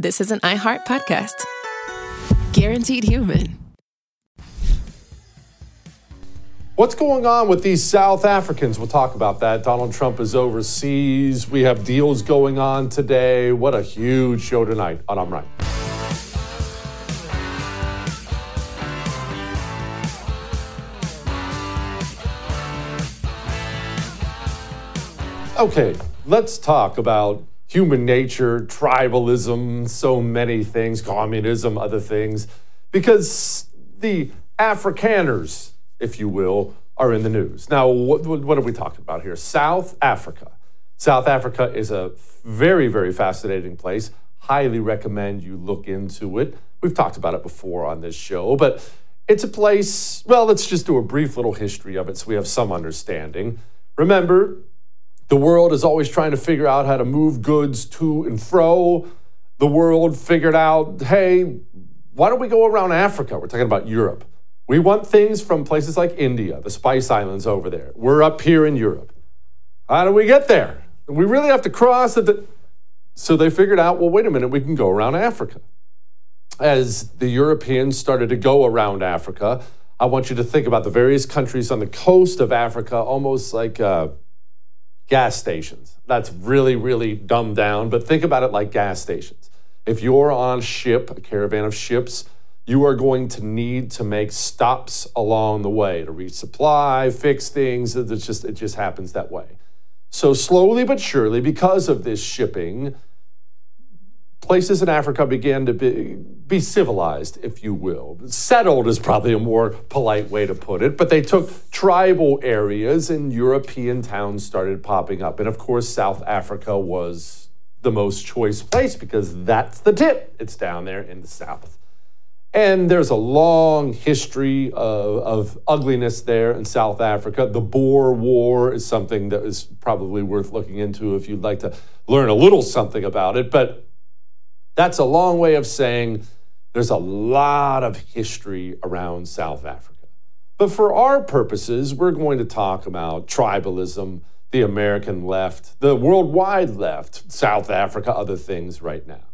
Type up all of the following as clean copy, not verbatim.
this is an iHeart podcast. Guaranteed Human. What's going on with these South Africans? We'll talk about that. Donald Trump is overseas. We have deals going on today. What a huge show tonight on I'm Right. Okay, let's talk about human nature, tribalism, so many things, communism, other things, because the Afrikaners, if you will, are in the news. Now, what are we talking about here? South Africa. South Africa is a very, very fascinating place. Highly recommend you look into it. We've talked about it before on this show, but it's a place, well, let's just do a brief little history of it so we have some understanding. Remember, the world is always trying to figure out how to move goods to and fro. The world figured out, hey, why don't we go around Africa? We're talking about Europe. We want things from places like India, the Spice Islands over there. We're up here in Europe. How do we get there? We really have to cross it. So they figured out, well, wait a minute, we can go around Africa. As the Europeans started to go around Africa, I want you to think about the various countries on the coast of Africa, almost like gas stations. That's really, really dumbed down, but think about it like gas stations. If you're on a ship, a caravan of ships, you are going to need to make stops along the way to resupply, fix things. It just happens that way. So slowly but surely, because of this shipping, places in Africa began to be civilized, if you will. Settled is probably a more polite way to put it, but they took tribal areas and European towns started popping up. And of course, South Africa was the most choice place because that's the tip. It's down there in the south. And there's a long history of ugliness there in South Africa. The Boer War is something that is probably worth looking into if you'd like to learn a little something about it. But that's a long way of saying there's a lot of history around South Africa. But for our purposes, we're going to talk about tribalism, the American left, the worldwide left, South Africa, other things right now.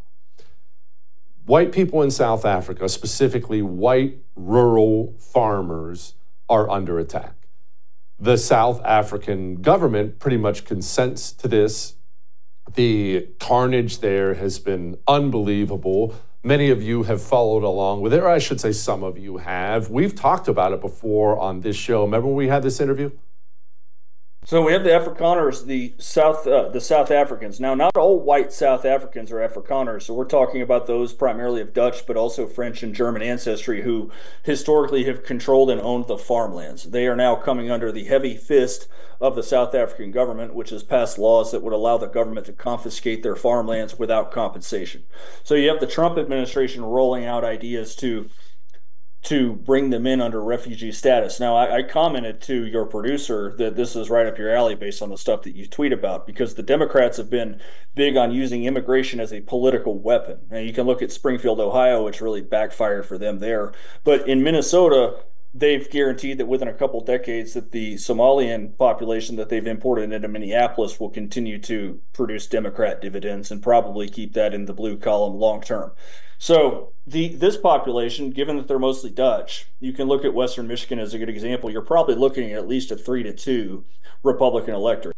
White people in South Africa, specifically white rural farmers, are under attack. The South African government pretty much consents to this. The carnage there has been unbelievable. Many of you have followed along with it, or I should say some of you have. We've talked about it before on this show. Remember when we had this interview? So we have the Afrikaners, the South Africans. Now, not all white South Africans are Afrikaners. So we're talking about those primarily of Dutch, but also French and German ancestry who historically have controlled and owned the farmlands. They are now coming under the heavy fist of the South African government, which has passed laws that would allow the government to confiscate their farmlands without compensation. So you have the Trump administration rolling out ideas to bring them in under refugee status. Now, I commented to your producer that this is right up your alley based on the stuff that you tweet about, because the Democrats have been big on using immigration as a political weapon. Now, you can look at Springfield, Ohio, which really backfired for them there. But in Minnesota, they've guaranteed that within a couple decades that the Somalian population that they've imported into Minneapolis will continue to produce Democrat dividends and probably keep that in the blue column long term. So this population, given that they're mostly Dutch, you can look at Western Michigan as a good example. You're probably looking at least a 3-2 Republican electorate.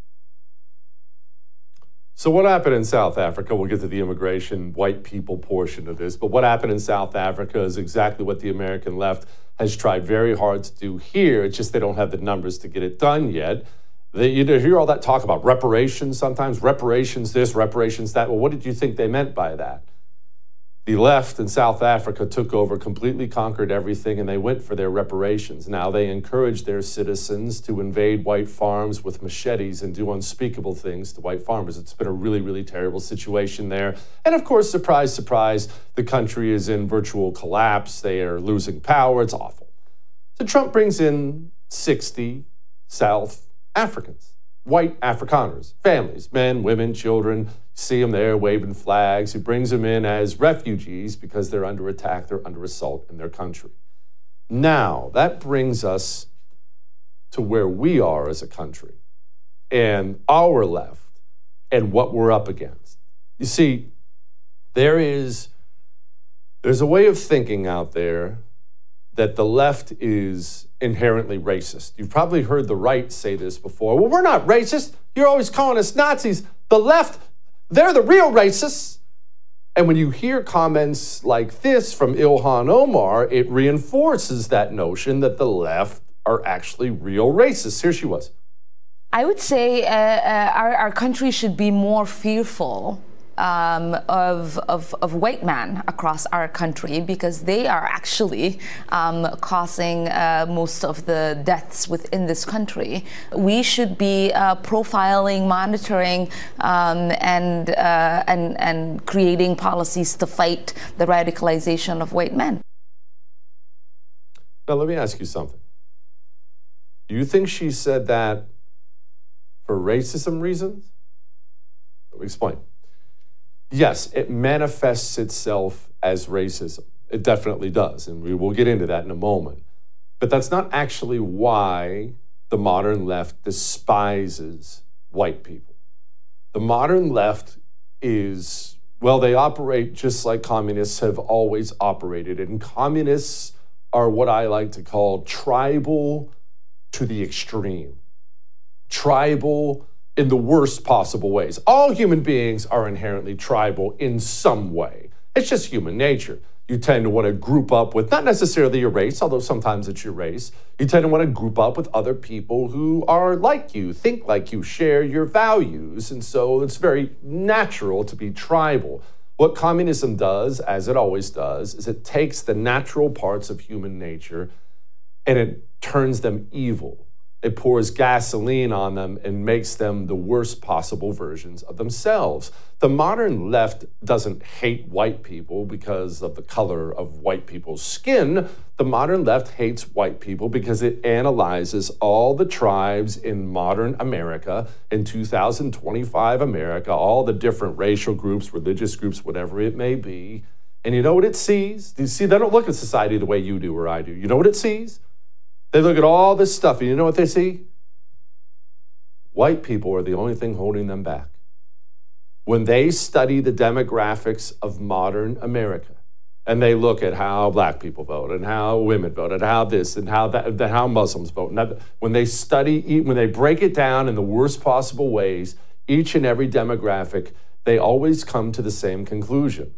So what happened in South Africa, we'll get to the immigration, white people portion of this, but what happened in South Africa is exactly what the American left has tried very hard to do here. It's just they don't have the numbers to get it done yet. You hear all that talk about reparations sometimes, reparations this, reparations that. Well, what did you think they meant by that? The left in South Africa took over, completely conquered everything, and they went for their reparations. Now they encourage their citizens to invade white farms with machetes and do unspeakable things to white farmers. It's been a really, really terrible situation there. And of course, surprise, surprise, the country is in virtual collapse. They are losing power. It's awful. So Trump brings in 60 South Africans, white Afrikaners, families, men, women, children. See them there waving flags. He brings them in as refugees because they're under attack, they're under assault in their country. Now, that brings us to where we are as a country and our left and what we're up against. You see, There's a way of thinking out there that the left is inherently racist. You've probably heard the right say this before. Well, we're not racist. You're always calling us Nazis. The left, they're the real racists. And when you hear comments like this from Ilhan Omar, it reinforces that notion that the left are actually real racists. Here she was. I would say our country should be more fearful of white men across our country, because they are actually causing most of the deaths within this country. We should be profiling, monitoring, and creating policies to fight the radicalization of white men. Now, let me ask you something. Do you think she said that for racism reasons? Let me explain. Yes, it manifests itself as racism. It definitely does, and we will get into that in a moment. But that's not actually why the modern left despises white people. The modern left is, well, they operate just like communists have always operated, and communists are what I like to call tribal to the extreme. Tribal in the worst possible ways. All human beings are inherently tribal in some way. It's just human nature. You tend to want to group up with, not necessarily your race, although sometimes it's your race. You tend to want to group up with other people who are like you, think like you, share your values. And so it's very natural to be tribal. What communism does, as it always does, is it takes the natural parts of human nature and it turns them evil. It pours gasoline on them and makes them the worst possible versions of themselves. The modern left doesn't hate white people because of the color of white people's skin. The modern left hates white people because it analyzes all the tribes in modern America, in 2025 America, all the different racial groups, religious groups, whatever it may be. And you know what it sees? Do you see, they don't look at society the way you do or I do. You know what it sees? They look at all this stuff, and you know what they see? White people are the only thing holding them back. When they study the demographics of modern America, and they look at how black people vote, and how women vote, and how this, and how that, and how Muslims vote, when they study, when they break it down in the worst possible ways, each and every demographic, they always come to the same conclusion.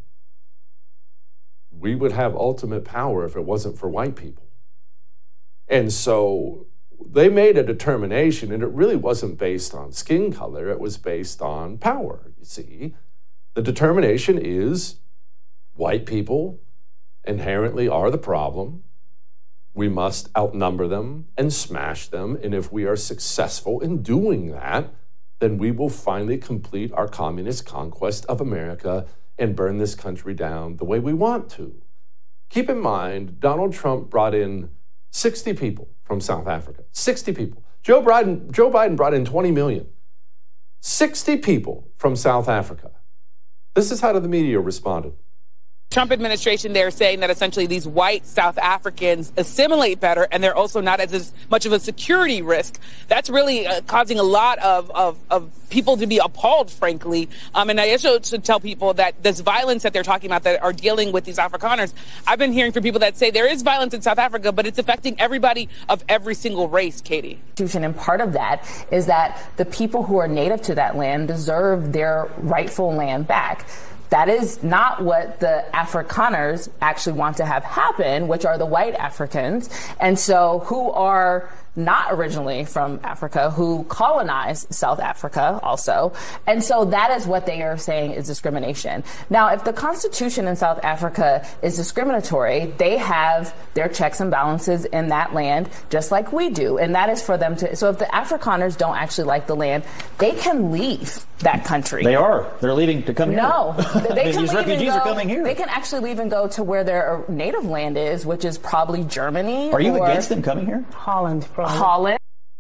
We would have ultimate power if it wasn't for white people. And so they made a determination, and it really wasn't based on skin color. It was based on power, you see. The determination is white people inherently are the problem. We must outnumber them and smash them. And if we are successful in doing that, then we will finally complete our communist conquest of America and burn this country down the way we want to. Keep in mind, Donald Trump brought in 60 people from South Africa. 60 people. Joe Biden brought in 20 million. 60 people from South Africa. This is how the media responded. Trump administration, they're saying that essentially these white South Africans assimilate better, and they're also not as much of a security risk. That's really causing a lot of people to be appalled, frankly. And I also should tell people that this violence that they're talking about that are dealing with these Afrikaners, I've been hearing from people that say there is violence in South Africa, but it's affecting everybody of every single race, Katie. And part of that is that the people who are native to that land deserve their rightful land back. That is not what the Afrikaners actually want to have happen, which are the white Africans, and so who are not originally from Africa, who colonized South Africa also. And so that is what they are saying is discrimination. Now, if the Constitution in South Africa is discriminatory, they have their checks and balances in that land, just like we do. And that is for them to, so if the Afrikaners don't actually like the land, they can leave that country. They are. They're leaving to come here. No. They can these leave refugees and go, are coming here. They can actually leave and go to where their native land is, which is probably Germany. Are you against them coming here? Holland, probably. Holland.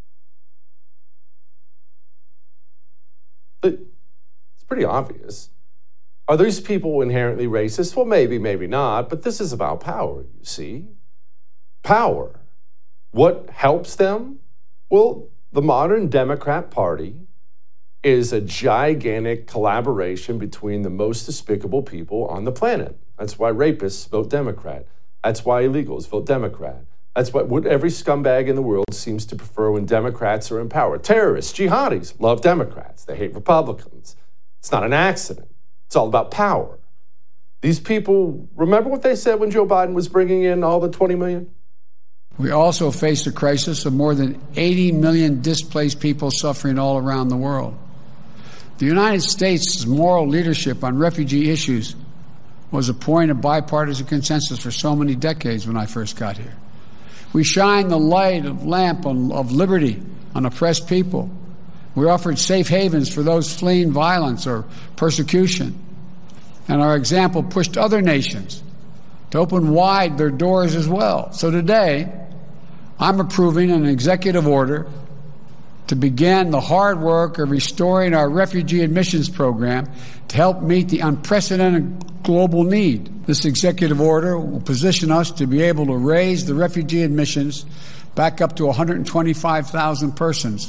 It's pretty obvious. Are these people inherently racist? Well, maybe, maybe not, but this is about power, you see. Power. What helps them? Well, the modern Democrat Party is a gigantic collaboration between the most despicable people on the planet. That's why rapists vote Democrat. That's why illegals vote Democrat. That's what every scumbag in the world seems to prefer when Democrats are in power. Terrorists, jihadis, love Democrats. They hate Republicans. It's not an accident. It's all about power. These people, remember what they said when Joe Biden was bringing in all the 20 million? We also face a crisis of more than 80 million displaced people suffering all around the world. The United States' moral leadership on refugee issues was a point of bipartisan consensus for so many decades when I first got here. We shine the lamp of liberty on oppressed people. We offered safe havens for those fleeing violence or persecution. And our example pushed other nations to open wide their doors as well. So today, I'm approving an executive order to begin the hard work of restoring our refugee admissions program to help meet the unprecedented global need. This executive order will position us to be able to raise the refugee admissions back up to 125,000 persons.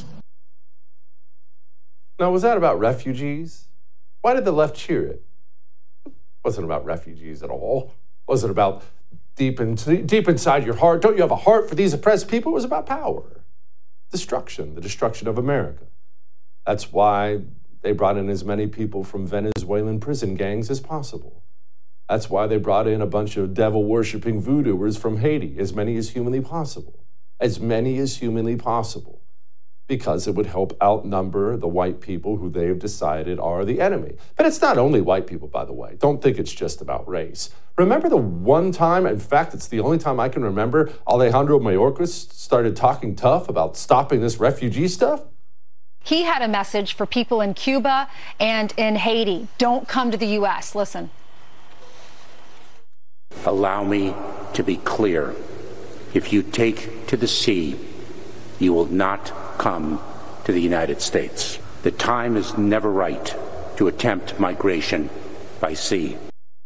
Now, was that about refugees? Why did the left cheer it? It wasn't about refugees at all. It wasn't about deep inside your heart. Don't you have a heart for these oppressed people? It was about power, destruction, the destruction of America. That's why they brought in as many people from Venezuelan prison gangs as possible. That's why they brought in a bunch of devil-worshipping voodooers from Haiti, as many as humanly possible. As many as humanly possible. Because it would help outnumber the white people who they've decided are the enemy. But it's not only white people, by the way. Don't think it's just about race. Remember the one time, in fact, it's the only time I can remember, Alejandro Mayorkas started talking tough about stopping this refugee stuff? He had a message for people in Cuba and in Haiti. Don't come to the U.S. Listen. Allow me to be clear. If you take to the sea, you will not come to the United States. The time is never right to attempt migration by sea.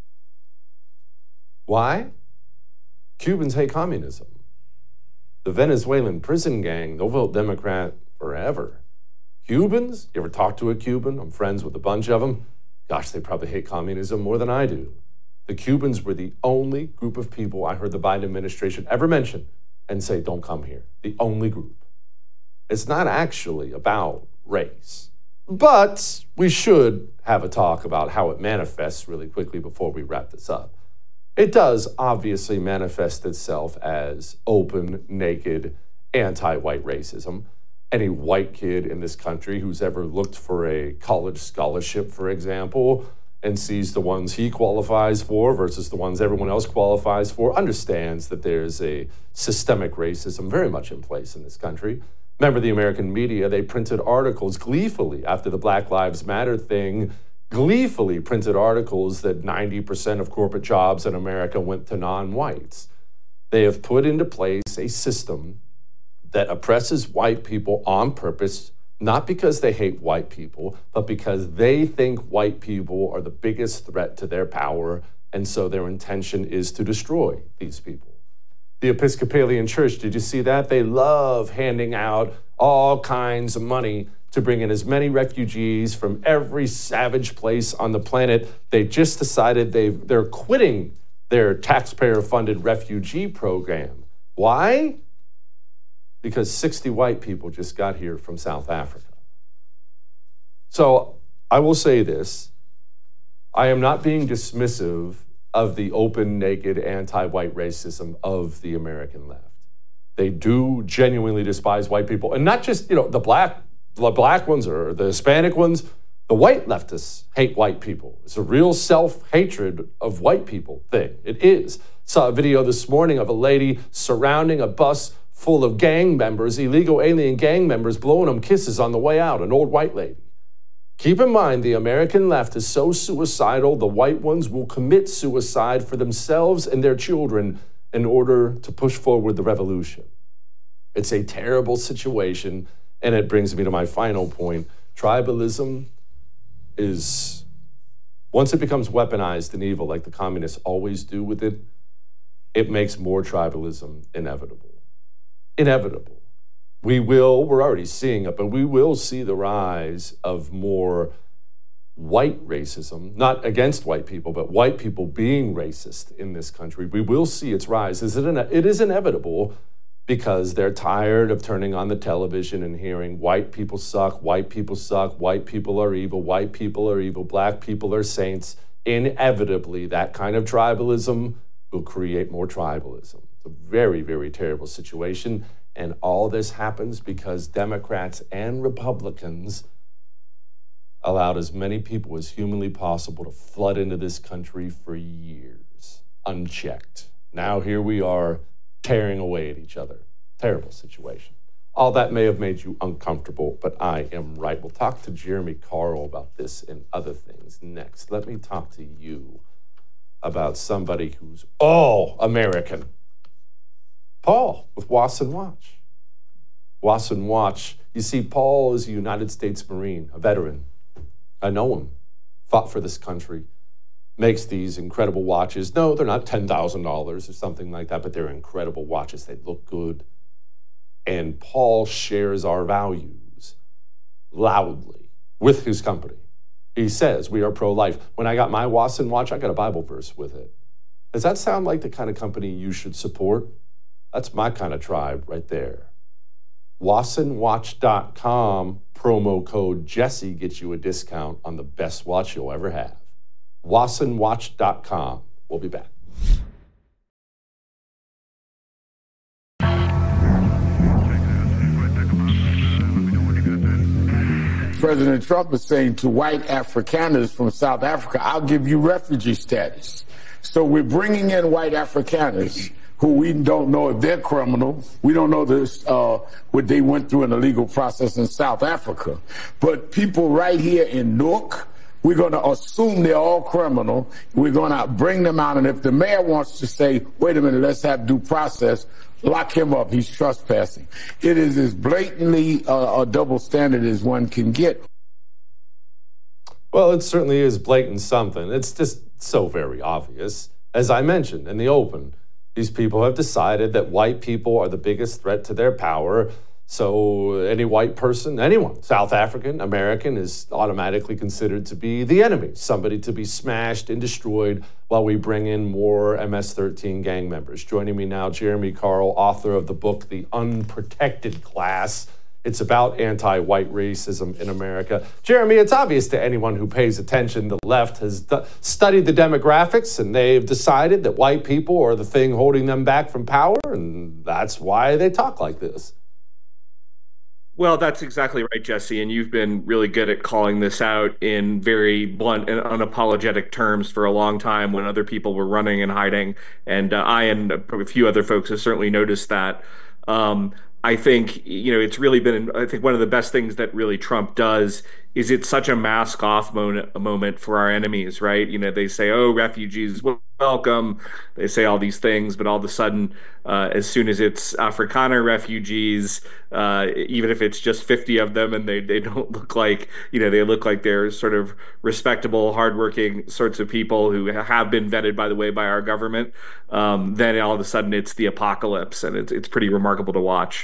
Why? Cubans hate communism. The Venezuelan prison gang, they'll vote Democrat forever. Cubans? You ever talk to a Cuban? I'm friends with a bunch of them. Gosh, they probably hate communism more than I do. The Cubans were the only group of people I heard the Biden administration ever mention and say, don't come here. The only group. It's not actually about race. But we should have a talk about how it manifests really quickly before we wrap this up. It does obviously manifest itself as open, naked, anti-white racism. Any white kid in this country who's ever looked for a college scholarship, for example, and sees the ones he qualifies for versus the ones everyone else qualifies for, understands that there's a systemic racism very much in place in this country. Remember the American media, they printed articles gleefully after the Black Lives Matter thing, gleefully printed articles that 90% of corporate jobs in America went to non-whites. They have put into place a system that oppresses white people on purpose, not because they hate white people, but because they think white people are the biggest threat to their power, and so their intention is to destroy these people. The Episcopalian Church, did you see that? They love handing out all kinds of money to bring in as many refugees from every savage place on the planet. They just decided they're quitting their taxpayer-funded refugee program. Why? Because 60 white people just got here from South Africa. So I will say this. I am not being dismissive of the open, naked, anti-white racism of the American left. They do genuinely despise white people. And not just, the black ones or the Hispanic ones. The white leftists hate white people. It's a real self-hatred of white people thing. It is. Saw a video this morning of a lady surrounding a bus full of gang members, illegal alien gang members, blowing them kisses on the way out, an old white lady. Keep in mind, the American left is so suicidal, the white ones will commit suicide for themselves and their children in order to push forward the revolution. It's a terrible situation, and it brings me to my final point. Tribalism is, once it becomes weaponized and evil, like the communists always do with it, it makes more tribalism inevitable. Inevitable. we're already seeing it, but we will see the rise of more white racism, not against white people, but white people being racist in this country. We will see its rise. It is inevitable because they're tired of turning on the television and hearing white people suck, white people suck, white people are evil, white people are evil, black people are saints. Inevitably, that kind of tribalism will create more tribalism. It's a very, very terrible situation. And all this happens because Democrats and Republicans allowed as many people as humanly possible to flood into this country for years, unchecked. Now here we are tearing away at each other. Terrible situation. All that may have made you uncomfortable, but I am right. We'll talk to Jeremy Carl about this and other things next. Let me talk to you about somebody who's all American. Paul with Wasson Watch. Wasson Watch. You see, Paul is a United States Marine, a veteran. I know him. Fought for this country. Makes these incredible watches. No, they're not $10,000 or something like that, but they're incredible watches. They look good. And Paul shares our values loudly with his company. He says we are pro-life. When I got my Wasson watch, I got a Bible verse with it. Does that sound like the kind of company you should support? That's my kind of tribe right there. WassonWatch.com, promo code Jesse gets you a discount on the best watch you'll ever have. WassonWatch.com. We'll be back. President Trump is saying to white Afrikaners from South Africa, I'll give you refugee status. So we're bringing in white Afrikaners who we don't know if they're criminal. We don't know this, what they went through in the legal process in South Africa. But people right here in Newark, we're going to assume they're all criminal. We're going to bring them out. And if the mayor wants to say, wait a minute, let's have due process, lock him up. He's trespassing. It is as blatantly a double standard as one can get. Well, it certainly is blatant something. It's just so very obvious. As I mentioned in the open, these people have decided that white people are the biggest threat to their power. So any white person, anyone, South African, American, is automatically considered to be the enemy, somebody to be smashed and destroyed while we bring in more MS-13 gang members. Joining me now, Jeremy Carl, author of the book, The Unprotected Class. It's about anti-white racism in America. Jeremy, it's obvious to anyone who pays attention, the left has studied the demographics, and they've decided that white people are the thing holding them back from power, and that's why they talk like this. Well, that's exactly right, Jesse, and you've been really good at calling this out in very blunt and unapologetic terms for a long time when other people were running and hiding, and I and a few other folks have certainly noticed that. I think, it's really been, I think one of the best things that really Trump does is it's such a mask off moment for our enemies, right? They say, oh, refugees, welcome. They say all these things, but all of a sudden, as soon as it's Afrikaner refugees, even if it's just 50 of them and they don't look like, they look like they're sort of respectable, hardworking sorts of people who have been vetted, by the way, by our government, then all of a sudden it's the apocalypse, and it's pretty remarkable to watch.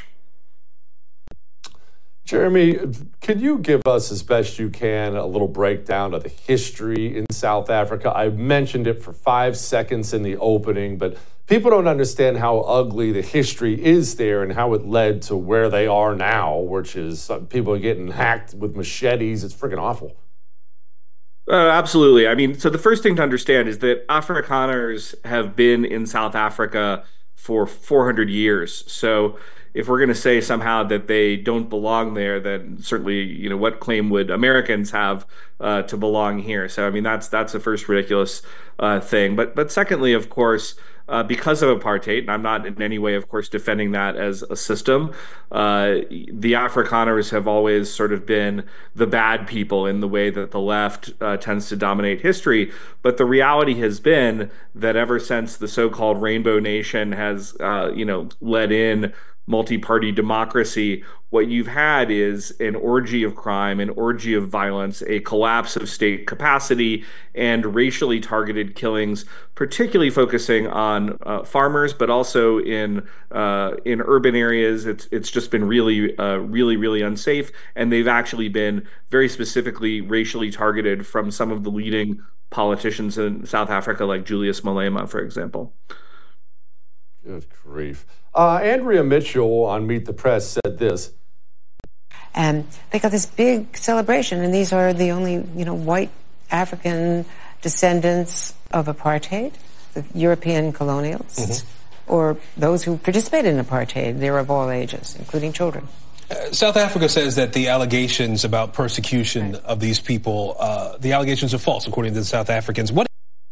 Jeremy, could you give us, as best you can, a little breakdown of the history in South Africa? I mentioned it for 5 seconds in the opening, but people don't understand how ugly the history is there and how it led to where they are now, which is people are getting hacked with machetes. It's freaking awful. Absolutely. I mean, so the first thing to understand is that Afrikaners have been in South Africa for 400 years. So if we're going to say somehow that they don't belong there, then certainly, what claim would Americans have to belong here? So, I mean, that's the first ridiculous thing. But secondly, of course, because of apartheid, and I'm not in any way, of course, defending that as a system, the Afrikaners have always sort of been the bad people in the way that the left tends to dominate history. But the reality has been that ever since the so-called Rainbow Nation has, led in multi-party democracy, what you've had is an orgy of crime, an orgy of violence, a collapse of state capacity, and racially targeted killings, particularly focusing on farmers, but also in urban areas. It's just been really unsafe, and they've actually been very specifically racially targeted from some of the leading politicians in South Africa, like Julius Malema, for example. Good grief. Andrea Mitchell on Meet the Press said this. And they got this big celebration, and these are the only, white African descendants of apartheid, the European colonials, or those who participated in apartheid. They're of all ages, including children. South Africa says that the allegations about persecution of these people, the allegations are false, according to the South Africans. What?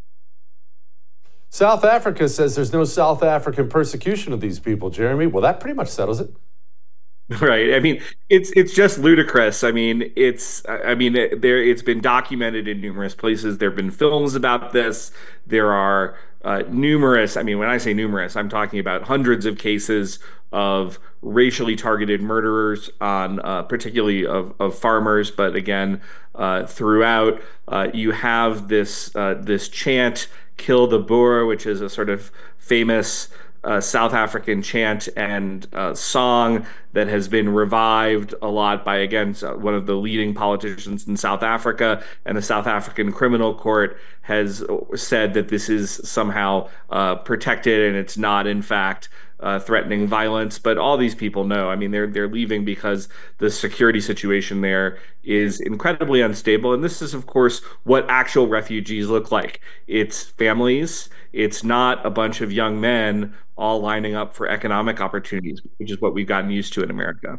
South Africa says there's no South African persecution of these people, Jeremy. Well, that pretty much settles it. Right. I mean, it's just ludicrous. I mean, it's been documented in numerous places. There have been films about this. There are numerous, when I say numerous, I'm talking about hundreds of cases of racially targeted murderers on particularly of farmers, but again, throughout, you have this chant, "Kill the Boer," which is a sort of famous South African chant and song that has been revived a lot by, again, one of the leading politicians in South Africa, and the South African Criminal Court has said that this is somehow protected and it's not, in fact, threatening violence. But all these people know, they're leaving because the security situation there is incredibly unstable. And this is, of course, what actual refugees look like. It's families. It's not a bunch of young men all lining up for economic opportunities, which is what we've gotten used to in America.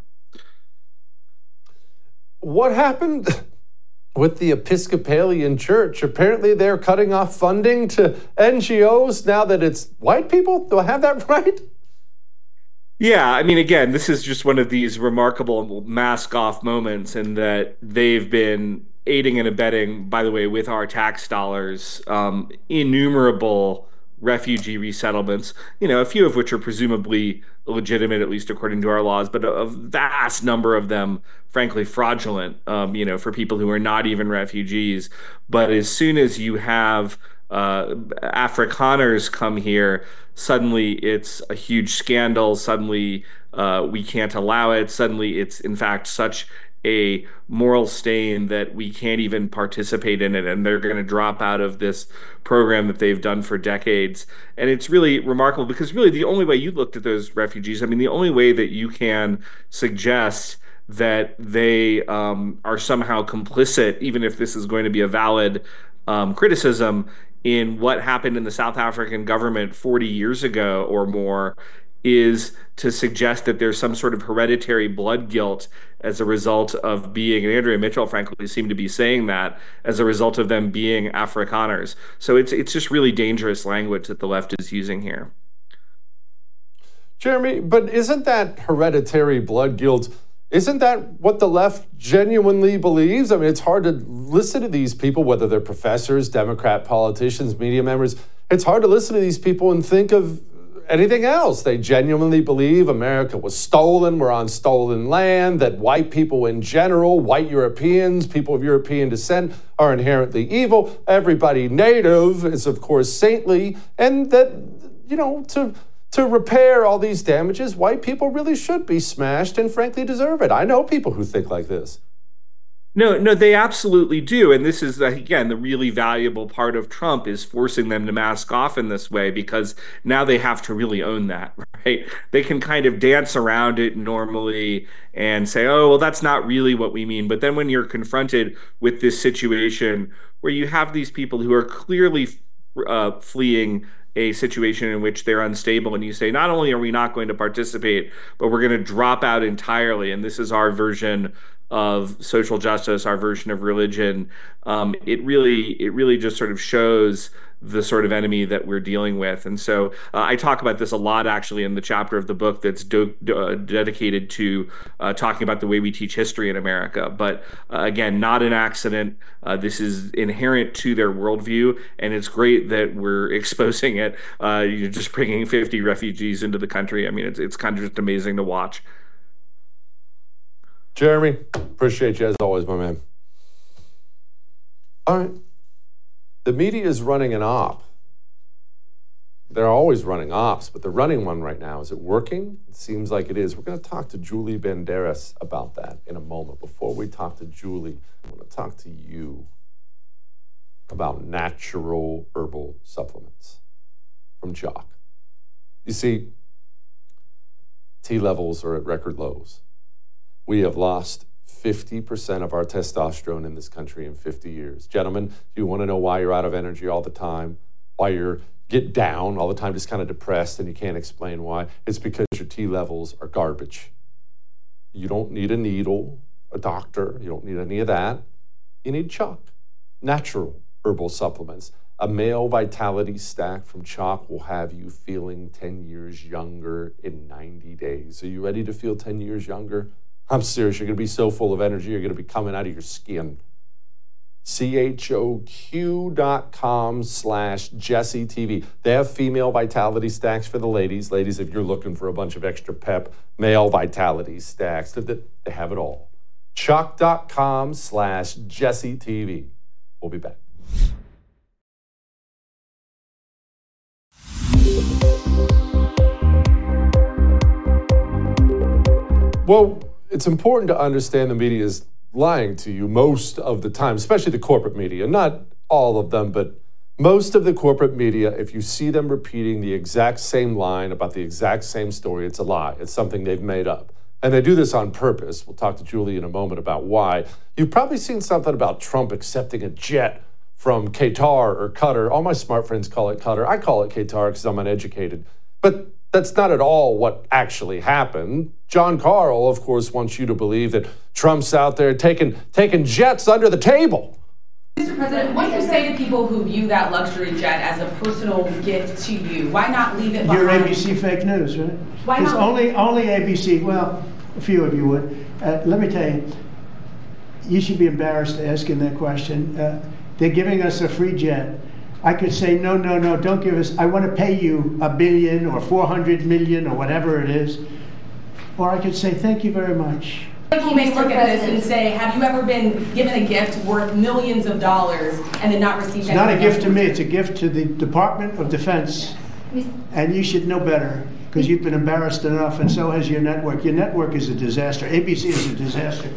What happened with the Episcopalian Church? Apparently they're cutting off funding to NGOs now that it's white people. Do I have that right? Yeah, again, this is just one of these remarkable mask-off moments in that they've been aiding and abetting, by the way, with our tax dollars, innumerable refugee resettlements, a few of which are presumably legitimate, at least according to our laws, but a vast number of them, frankly, fraudulent, for people who are not even refugees. But as soon as you have Afrikaners come here, suddenly it's a huge scandal. Suddenly we can't allow it. Suddenly it's, in fact, such a moral stain that we can't even participate in it, and they're going to drop out of this program that they've done for decades. And it's really remarkable because really the only way you looked at those refugees, the only way that you can suggest that they are somehow complicit, even if this is going to be a valid criticism, in what happened in the South African government 40 years ago or more, is to suggest that there's some sort of hereditary blood guilt as a result of being, and Andrea Mitchell frankly seemed to be saying that, as a result of them being Afrikaners. So it's just really dangerous language that the left is using here. Jeremy, but isn't that hereditary blood guilt, isn't that what the left genuinely believes? It's hard to listen to these people, whether they're professors, Democrat politicians, media members. It's hard to listen to these people and think of anything else. They genuinely believe America was stolen, we're on stolen land, that white people in general, white Europeans, people of European descent, are inherently evil. Everybody native is, of course, saintly, and that, to repair all these damages, white people really should be smashed and frankly deserve it. I know people who think like this. No, they absolutely do. And this is, again, the really valuable part of Trump is forcing them to mask off in this way, because now they have to really own that, right? They can kind of dance around it normally and say, oh, well, that's not really what we mean. But then when you're confronted with this situation where you have these people who are clearly fleeing a situation in which they're unstable, and you say, not only are we not going to participate, but we're going to drop out entirely, and this is our version of social justice, our version of religion, it really just sort of shows the sort of enemy that we're dealing with. And so I talk about this a lot, actually, in the chapter of the book that's dedicated to talking about the way we teach history in America. But again, not an accident. This is inherent to their worldview, and it's great that we're exposing it. You're just bringing 50 refugees into the country. I mean, it's kind of just amazing to watch. Jeremy, appreciate you as always, my man. All right. The media is running an op. They're always running ops, but they're running one right now. Is it working? It seems like it is. We're going to talk to Julie Banderas about that in a moment. Before we talk to Julie, I want to talk to you about natural herbal supplements from Choq. You see, T levels are at record lows. We have lost 50% of our testosterone in this country in 50 years. Gentlemen, do you want to know why you're out of energy all the time? Why you get down all the time, just kind of depressed, and you can't explain why? It's because your T levels are garbage. You don't need a needle, a doctor. You don't need any of that. You need Choq. Natural herbal supplements. A male vitality stack from Choq will have you feeling 10 years younger in 90 days. Are you ready to feel 10 years younger? I'm serious. You're going to be so full of energy, you're going to be coming out of your skin. CHOQ.com/JesseTV. They have female vitality stacks for the ladies. Ladies, if you're looking for a bunch of extra pep, male vitality stacks, they have it all. CHOQ.com/JesseTV. We'll be back. Well, it's important to understand the media is lying to you most of the time, especially the corporate media. Not all of them, but most of the corporate media, if you see them repeating the exact same line about the exact same story, it's a lie. It's something they've made up. And they do this on purpose. We'll talk to Julie in a moment about why. You've probably seen something about Trump accepting a jet from Qatar or Qatar. All my smart friends call it Qatar. I call it Qatar because I'm uneducated. But that's not at all what actually happened. John Carl, of course, wants you to believe that Trump's out there taking jets under the table. Mr. President, what do you say to people who view that luxury jet as a personal gift to you? Why not leave it behind? You're ABC fake news, right? Why not? Only ABC. Well, a few of you would. Let me tell you, you should be embarrassed asking that question. They're giving us a free jet. I could say, no, don't give us, I want to pay you $1 billion or 400 million or whatever it is. Or I could say, thank you very much. You may look at this and say, have you ever been given a gift worth millions of dollars and then not received anything? It's not a gift to me, it's a gift to the Department of Defense. And you should know better, because you've been embarrassed enough, and so has your network. Your network is a disaster. ABC is a disaster.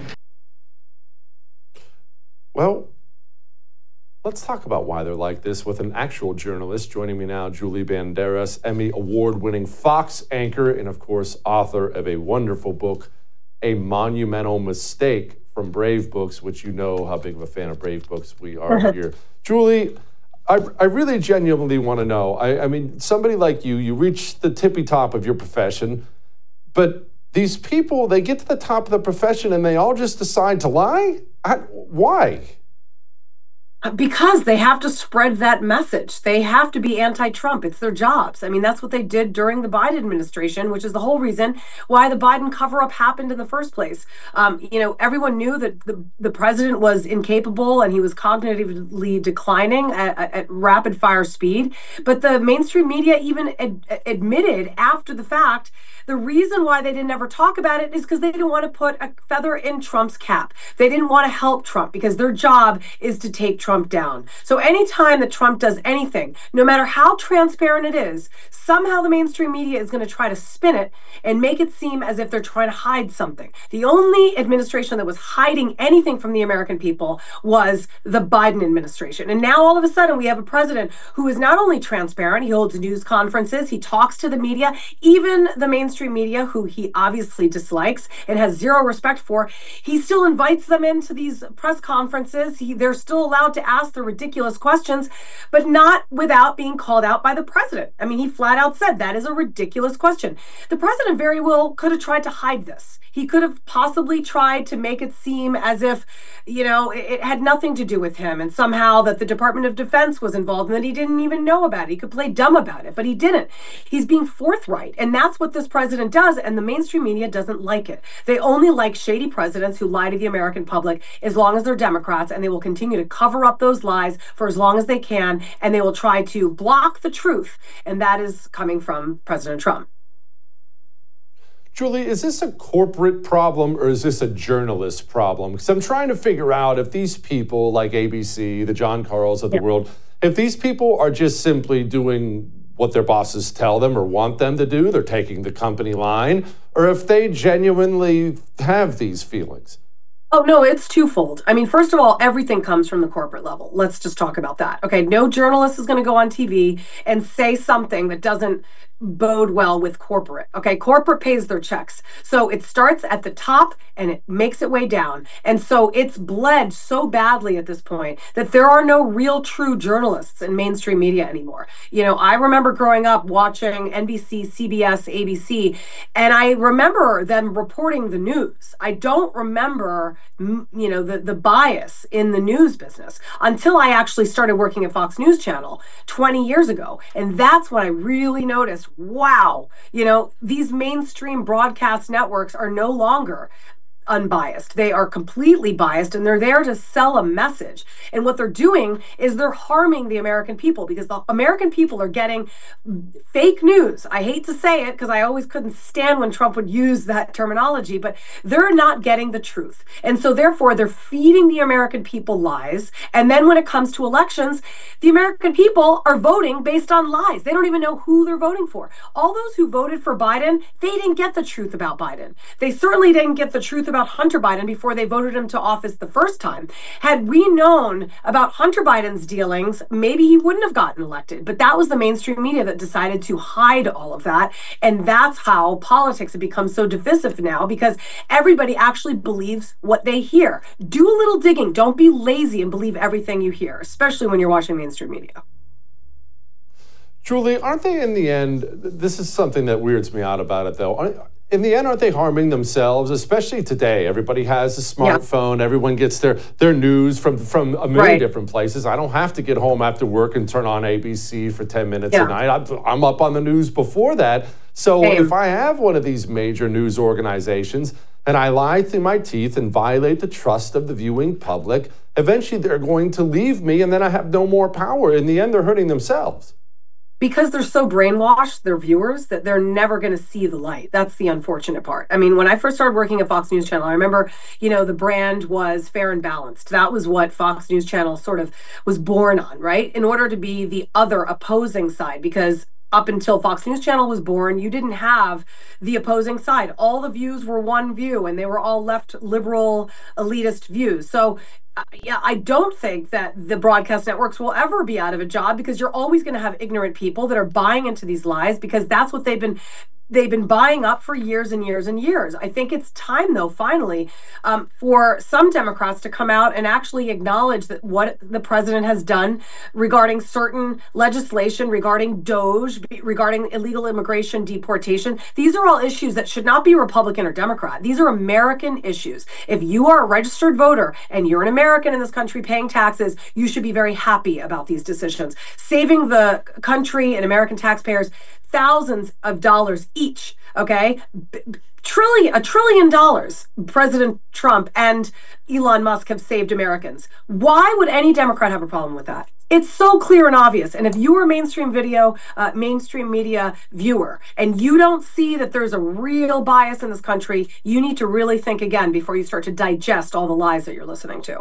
Well, let's talk about why they're like this with an actual journalist. Joining me now, Julie Banderas, Emmy Award-winning Fox anchor and, of course, author of a wonderful book, A Monumental Mistake, from Brave Books, which you know how big of a fan of Brave Books we are here. Julie, I really genuinely want to know. I mean, somebody like you reach the tippy top of your profession, but these people, they get to the top of the profession and they all just decide to lie? Why? Because they have to spread that message. They have to be anti-Trump. It's their jobs. I mean, that's what they did during the Biden administration, which is the whole reason why the Biden cover-up happened in the first place. Everyone knew that the president was incapable and he was cognitively declining at rapid-fire speed. But the mainstream media even admitted after the fact the reason why they didn't ever talk about it is because they didn't want to put a feather in Trump's cap. They didn't want to help Trump because their job is to take Trump down. So anytime that Trump does anything, no matter how transparent it is, somehow the mainstream media is going to try to spin it and make it seem as if they're trying to hide something. The only administration that was hiding anything from the American people was the Biden administration. And now all of a sudden we have a president who is not only transparent, he holds news conferences, he talks to the media, even the mainstream media, who he obviously dislikes and has zero respect for, he still invites them into these press conferences. They're still allowed to to ask the ridiculous questions, but not without being called out by the president. I mean, he flat out said that is a ridiculous question. The president very well could have tried to hide this. He could have possibly tried to make it seem as if, it had nothing to do with him and somehow that the Department of Defense was involved and that he didn't even know about it. He could play dumb about it, but he didn't. He's being forthright. And that's what this president does. And the mainstream media doesn't like it. They only like shady presidents who lie to the American public as long as they're Democrats, and they will continue to cover up those lies for as long as they can. And they will try to block the truth. And that is coming from President Trump. Julie, is this a corporate problem or is this a journalist problem? Because I'm trying to figure out if these people like ABC, the John Carls of the world, if these people are just simply doing what their bosses tell them or want them to do, they're taking the company line, or if they genuinely have these feelings. Oh, no, it's twofold. I mean, first of all, everything comes from the corporate level. Let's just talk about that. Okay, no journalist is going to go on TV and say something that doesn't bode well with corporate. Okay, corporate pays their checks. So it starts at the top and it makes its way down. And so it's bled so badly at this point that there are no real true journalists in mainstream media anymore. I remember growing up watching NBC, CBS, ABC, and I remember them reporting the news. I don't remember, the bias in the news business until I actually started working at Fox News Channel 20 years ago. And that's when I really noticed, wow, these mainstream broadcast networks are no longer unbiased. They are completely biased, and they're there to sell a message. And what they're doing is they're harming the American people, because the American people are getting fake news. I hate to say it because I always couldn't stand when Trump would use that terminology, but they're not getting the truth. And so therefore they're feeding the American people lies. And then when it comes to elections, the American people are voting based on lies. They don't even know who they're voting for. All those who voted for Biden, they didn't get the truth about Biden. They certainly didn't get the truth about Hunter Biden before they voted him to office the first time. Had we known about Hunter Biden's dealings, maybe he wouldn't have gotten elected. But that was the mainstream media that decided to hide all of that. And that's how politics have become so divisive now, because everybody actually believes what they hear. Do a little digging. Don't be lazy and believe everything you hear, especially when you're watching mainstream media. Julie, aren't they in the end, this is something that weirds me out about it though, in the end, aren't they harming themselves, especially today? Everybody has a smartphone. Everyone gets their news from a million different places. I don't have to get home after work and turn on ABC for 10 minutes a night. I'm up on the news before that. So if I have one of these major news organizations and I lie through my teeth and violate the trust of the viewing public, eventually they're going to leave me and then I have no more power. In the end, they're hurting themselves. Because they're so brainwashed, their viewers, that they're never going to see the light. That's the unfortunate part. I mean, when I first started working at Fox News Channel, I remember, the brand was fair and balanced. That was what Fox News Channel sort of was born on, right? In order to be the other opposing side, because up until Fox News Channel was born, you didn't have the opposing side. All the views were one view, and they were all left liberal, elitist views. So I don't think that the broadcast networks will ever be out of a job, because you're always going to have ignorant people that are buying into these lies, because that's what they've been buying up for years and years and years. I think it's time, though, finally, for some Democrats to come out and actually acknowledge that what the president has done regarding certain legislation, regarding DOJ, regarding illegal immigration deportation. These are all issues that should not be Republican or Democrat. These are American issues. If you are a registered voter and you're an American in this country paying taxes, you should be very happy about these decisions. Saving the country and American taxpayers thousands of dollars each, okay? $1 trillion President Trump and Elon Musk have saved Americans. Why would any Democrat have a problem with that? It's so clear and obvious. And if you are a mainstream media viewer, and you don't see that there's a real bias in this country, you need to really think again before you start to digest all the lies that you're listening to.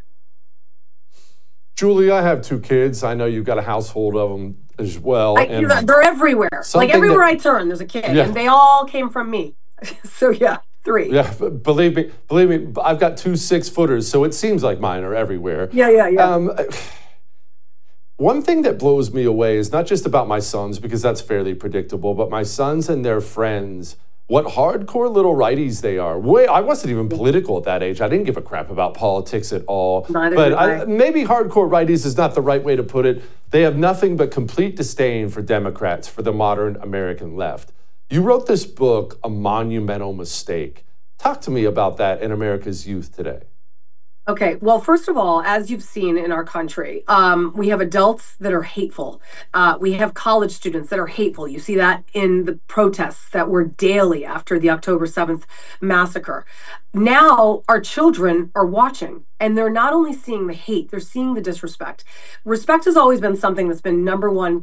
Julie, I have 2 kids. I know you've got a household of them as well. They're everywhere. Like everywhere I turn, there's a kid, and they all came from me. So 3. Yeah, believe me, I've got 2 6-footers, so it seems like mine are everywhere. Yeah. One thing that blows me away is not just about my sons, because that's fairly predictable, but my sons and their friends what hardcore little righties they are. I wasn't even political at that age. I didn't give a crap about politics at all. Neither but did I. Maybe hardcore righties is not the right way to put it. They have nothing but complete disdain for Democrats, for the modern American left. You wrote this book, A Monumental Mistake. Talk to me about that in America's youth today. Okay, well, first of all, as you've seen in our country, we have adults that are hateful. We have college students that are hateful. You see that in the protests that were daily after the October 7th massacre. Now our children are watching, and they're not only seeing the hate, they're seeing the disrespect. Respect has always been something that's been number one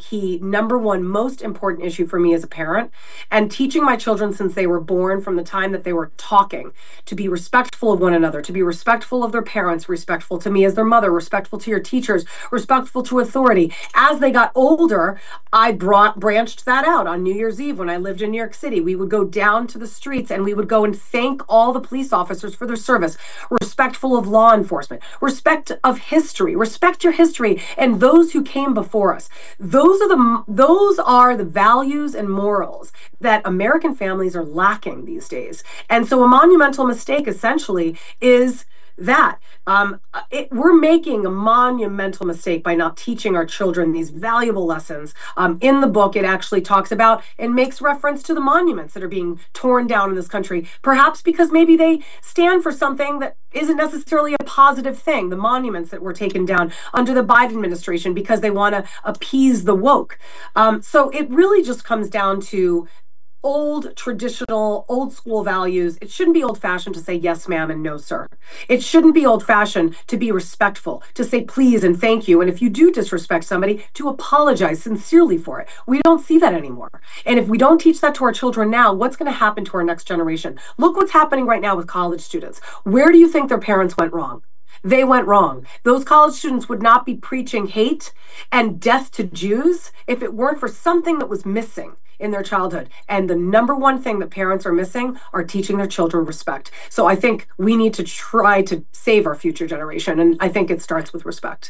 most important issue for me as a parent, and teaching my children since they were born, from the time that they were talking, to be respectful of one another, to be respectful of their parents, respectful to me as their mother, respectful to your teachers, respectful to authority. As they got older, I branched that out. On New Year's Eve, when I lived in New York City, we would go down to the streets and we would go and thank all the police officers for their service, respectful of law enforcement, respect of history, respect your history and those who came before us. Those are the values and morals that American families are lacking these days. And so a monumental mistake essentially is that we're making a monumental mistake by not teaching our children these valuable lessons. In the book, it actually talks about and makes reference to the monuments that are being torn down in this country, perhaps because maybe they stand for something that isn't necessarily a positive thing. The monuments that were taken down under the Biden administration because they want to appease the woke. So it really just comes down to old, traditional, old school values. It shouldn't be old fashioned to say yes, ma'am, and no, sir. It shouldn't be old fashioned to be respectful, to say please and thank you. And if you do disrespect somebody, to apologize sincerely for it. We don't see that anymore. And if we don't teach that to our children now, what's going to happen to our next generation? Look what's happening right now with college students. Where do you think their parents went wrong? They went wrong. Those college students would not be preaching hate and death to Jews if it weren't for something that was missing in their childhood. And the number one thing that parents are missing are teaching their children respect. So I think we need to try to save our future generation. And I think it starts with respect.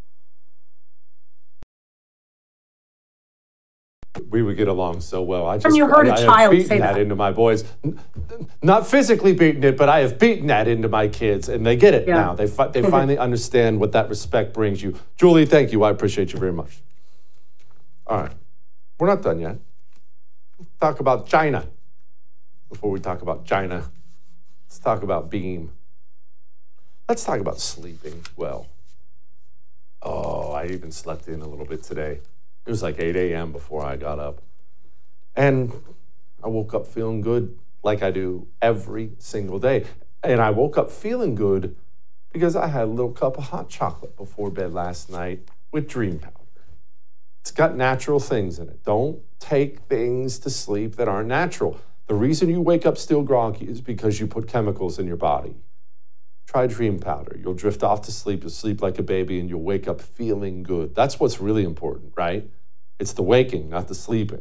We would get along so well. I you heard a child have beaten say that that into my boys. Not physically beaten it, but I have beaten that into my kids, and they get it now. They finally understand what that respect brings you. Julie, thank you. I appreciate you very much. All right. We're not done yet. Let's talk about China. Before we talk about China, let's talk about Beam. Let's talk about sleeping well. Oh, I even slept in a little bit today. It was like 8 a.m. before I got up. And I woke up feeling good like I do every single day. And I woke up feeling good because I had a little cup of hot chocolate before bed last night with Dream Powder. It's got natural things in it. Don't take things to sleep that aren't natural. The reason you wake up still groggy is because you put chemicals in your body. Try Dream Powder. You'll drift off to sleep. You'll sleep like a baby and you'll wake up feeling good. That's what's really important, right? It's the waking, not the sleeping.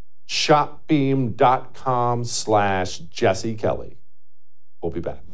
Shopbeam.com/Jesse Kelly. We'll be back.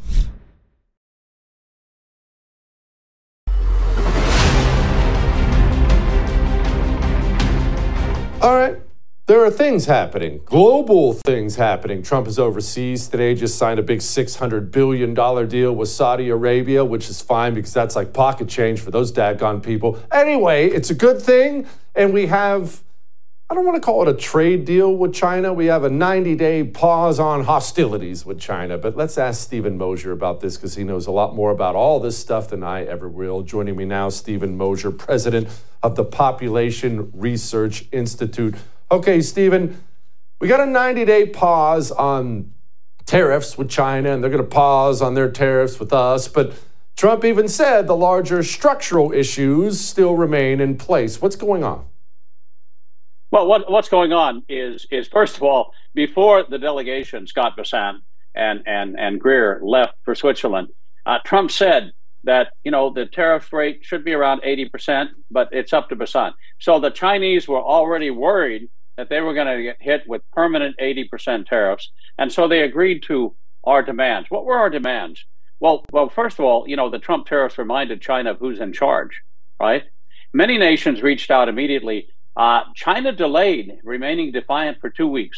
All right. There are things happening, global things happening. Trump is overseas today, just signed a big $600 billion deal with Saudi Arabia, which is fine because that's like pocket change for those daggone people. Anyway, it's a good thing. And we have, I don't want to call it a trade deal with China. We have a 90-day pause on hostilities with China. But let's ask Stephen Mosier about this because he knows a lot more about all this stuff than I ever will. Joining me now, Stephen Mosier, president of the Population Research Institute. Okay, Stephen, we got a 90-day pause on tariffs with China, and they're going to pause on their tariffs with us. But Trump even said the larger structural issues still remain in place. What's going on? Well, what's going on is first of all, before the delegation, Scott Bessent and Greer left for Switzerland, Trump said that, the tariff rate should be around 80%, but it's up to Bessent. So the Chinese were already worried that they were going to get hit with permanent 80% tariffs. And so they agreed to our demands. What were our demands? Well, first of all, the Trump tariffs reminded China of who's in charge, right? Many nations reached out immediately. China delayed, remaining defiant for 2 weeks.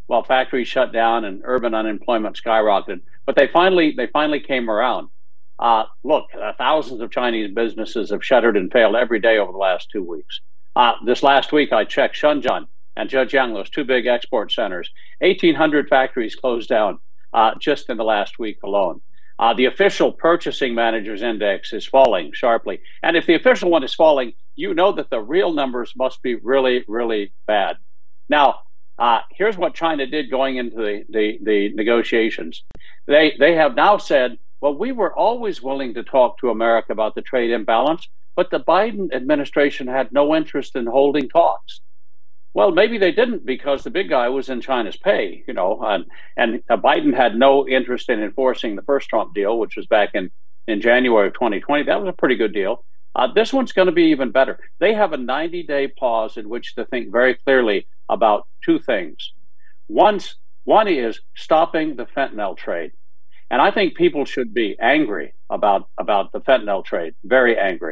while factories shut down and urban unemployment skyrocketed. But they finally came around. Look, thousands of Chinese businesses have shuttered and failed every day over the last 2 weeks. This last week, I checked Shenzhen and Zhejiang, those two big export centers. 1,800 factories closed down just in the last week alone. The official purchasing managers index is falling sharply. And if the official one is falling, you know that the real numbers must be really, really bad. Now, here's what China did going into the negotiations. They have now said, well, we were always willing to talk to America about the trade imbalance, but the Biden administration had no interest in holding talks. Well, maybe they didn't, because the big guy was in China's pay, you know, and Biden had no interest in enforcing the first Trump deal, which was back in January of 2020. That was a pretty good deal. This one's going to be even better. They have a 90-day pause in which to think very clearly about two things. One is stopping the fentanyl trade. And I think people should be angry about the fentanyl trade, very angry.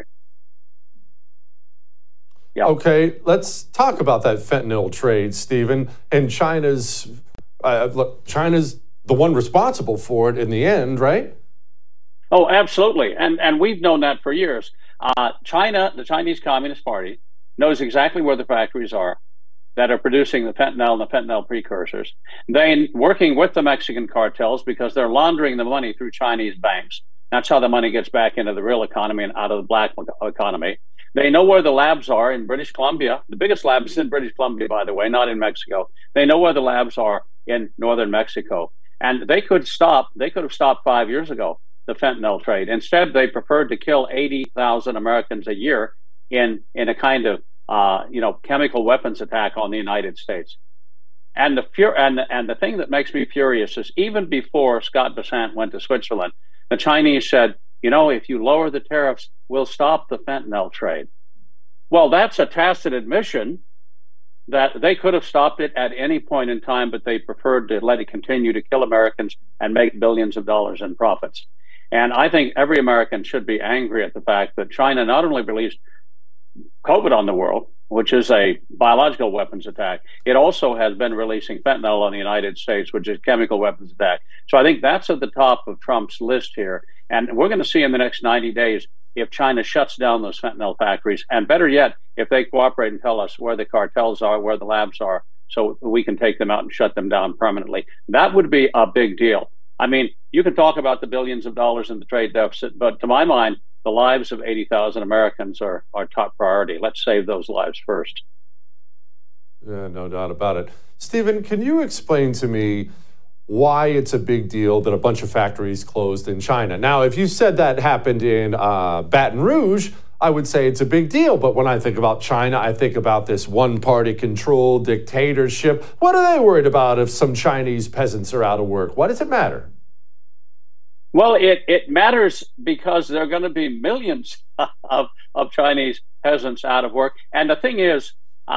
Yeah. Okay, let's talk about that fentanyl trade, Stephen. And China's China's the one responsible for it in the end, right? Oh, absolutely. And we've known that for years. China, the Chinese Communist Party, knows exactly where the factories are that are producing the fentanyl and the fentanyl precursors. They working with the Mexican cartels because they're laundering the money through Chinese banks. That's how the money gets back into the real economy and out of the black economy. They know where the labs are in British Columbia. The biggest lab is in British Columbia, by the way, not in Mexico. They know where the labs are in northern Mexico. And they could have stopped 5 years ago, the fentanyl trade. Instead, they preferred to kill 80,000 Americans a year in a kind of chemical weapons attack on the United States. And the thing that makes me furious is even before Scott Bessent went to Switzerland, the Chinese said, you know, if you lower the tariffs, we'll stop the fentanyl trade. Well, that's a tacit admission that they could have stopped it at any point in time, but they preferred to let it continue to kill Americans and make billions of dollars in profits. And I think every American should be angry at the fact that China not only released COVID on the world, which is a biological weapons attack, it also has been releasing fentanyl on the United States, which is chemical weapons attack. So I think that's at the top of Trump's list here. And we're going to see in the next 90 days if China shuts down those fentanyl factories, and better yet, if they cooperate and tell us where the cartels are, where the labs are, so we can take them out and shut them down permanently. That would be a big deal. I mean, you can talk about the billions of dollars in the trade deficit, but to my mind, the lives of 80,000 Americans are top priority. Let's save those lives first. Yeah, no doubt about it. Stephen, can you explain to me why it's a big deal that a bunch of factories closed in China? Now, if you said that happened in Baton Rouge, I would say it's a big deal. But when I think about China, I think about this one-party control dictatorship. What are they worried about if some Chinese peasants are out of work? Why does it matter? Well, it matters because there are going to be millions of Chinese peasants out of work. And the thing is,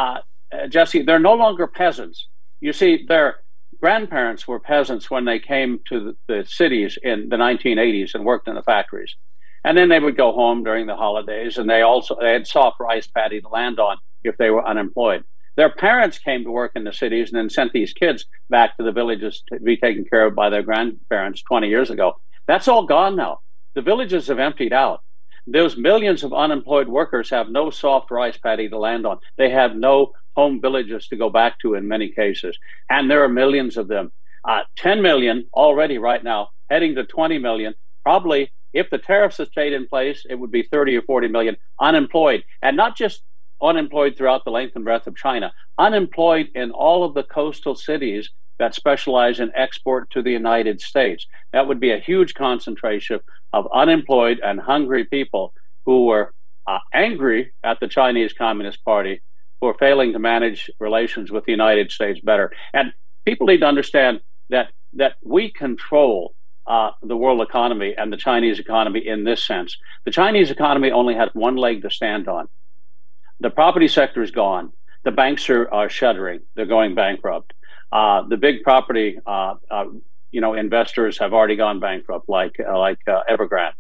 Jesse, they're no longer peasants. You see, their grandparents were peasants when they came to the cities in the 1980s and worked in the factories. And then they would go home during the holidays, and they had soft rice paddy to land on if they were unemployed. Their parents came to work in the cities and then sent these kids back to the villages to be taken care of by their grandparents 20 years ago. That's all gone now. The villages have emptied out. Those millions of unemployed workers have no soft rice paddy to land on. They have no home villages to go back to in many cases. And there are millions of them. 10 million already right now, heading to 20 million. Probably, if the tariffs had stayed in place, it would be 30 or 40 million unemployed. And not just unemployed throughout the length and breadth of China, unemployed in all of the coastal cities that specialize in export to the United States. That would be a huge concentration of unemployed and hungry people who were angry at the Chinese Communist Party for failing to manage relations with the United States better. And people need to understand that we control the world economy and the Chinese economy in this sense. The Chinese economy only has one leg to stand on. The property sector is gone. The banks are shuttering. They're going bankrupt. The big property, investors have already gone bankrupt, like Evergrande.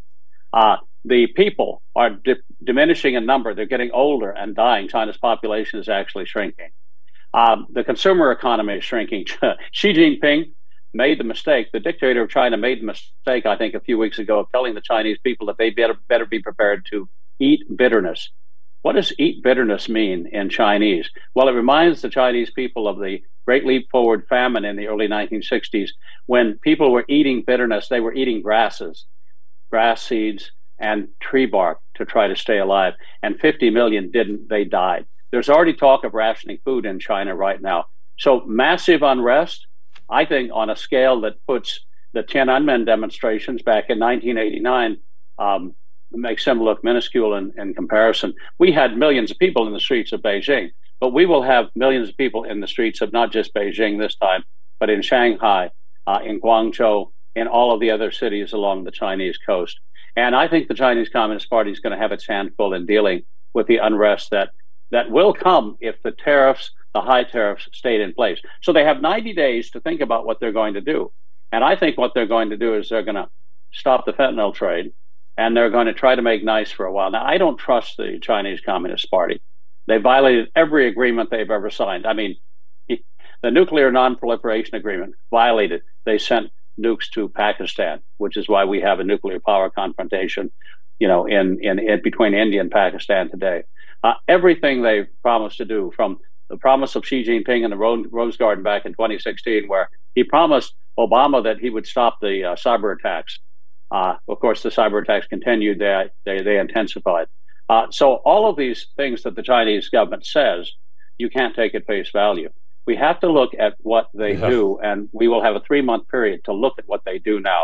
The people are diminishing in number. They're getting older and dying. China's population is actually shrinking. The consumer economy is shrinking. Xi Jinping made the mistake, the dictator of China made the mistake, I think, a few weeks ago of telling the Chinese people that they better be prepared to eat bitterness. What does eat bitterness mean in Chinese? Well, it reminds the Chinese people of the Great Leap Forward famine in the early 1960s, when people were eating bitterness. They were eating grasses, grass seeds, and tree bark to try to stay alive. And 50 million didn't, they died. There's already talk of rationing food in China right now. So massive unrest, I think, on a scale that puts the Tiananmen demonstrations back in 1989, makes them look minuscule in comparison. We had millions of people in the streets of Beijing, but we will have millions of people in the streets of not just Beijing this time, but in Shanghai, in Guangzhou, in all of the other cities along the Chinese coast. And I think the Chinese Communist Party is going to have its hand full in dealing with the unrest that will come if the tariffs, the high tariffs, stayed in place. So they have 90 days to think about what they're going to do. And I think what they're going to do is they're going to stop the fentanyl trade, and they're going to try to make nice for a while. Now, I don't trust the Chinese Communist Party. They violated every agreement they've ever signed. I mean, the nuclear non-proliferation agreement violated. They sent nukes to Pakistan, which is why we have a nuclear power confrontation, in between India and Pakistan today. Everything they've promised to do, from the promise of Xi Jinping in the Rose Garden back in 2016, where he promised Obama that he would stop the cyber attacks. Of course, the cyber attacks continued. They intensified. So all of these things that the Chinese government says, you can't take at face value. We have to look at what they do, and we will have a 3-month period to look at what they do now.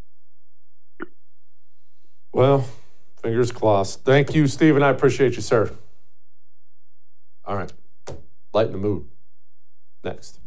Well, fingers crossed. Thank you, Stephen. I appreciate you, sir. All right. Lighten the mood. Next.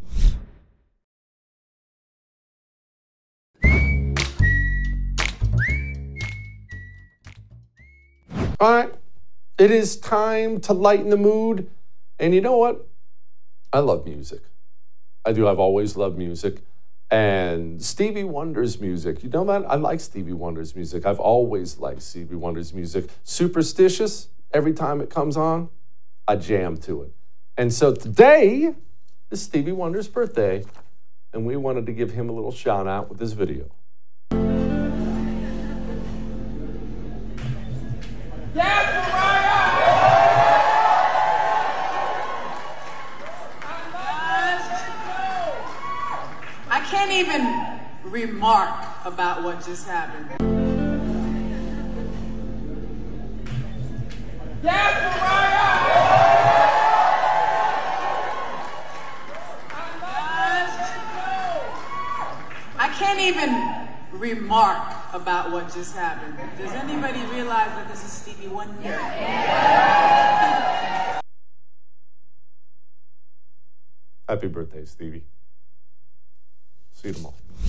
All right. It is time to lighten the mood. And you know what? I love music. I do. I've always loved music. And Stevie Wonder's music. You know that? I like Stevie Wonder's music. I've always liked Stevie Wonder's music. Superstitious, every time it comes on, I jam to it. And so today is Stevie Wonder's birthday, and we wanted to give him a little shout out with this video. I can't even remark about what just happened. I can't even remark about what just happened. Does anybody realize that this is Stevie Wonder? Yeah. Happy birthday, Stevie. See you tomorrow.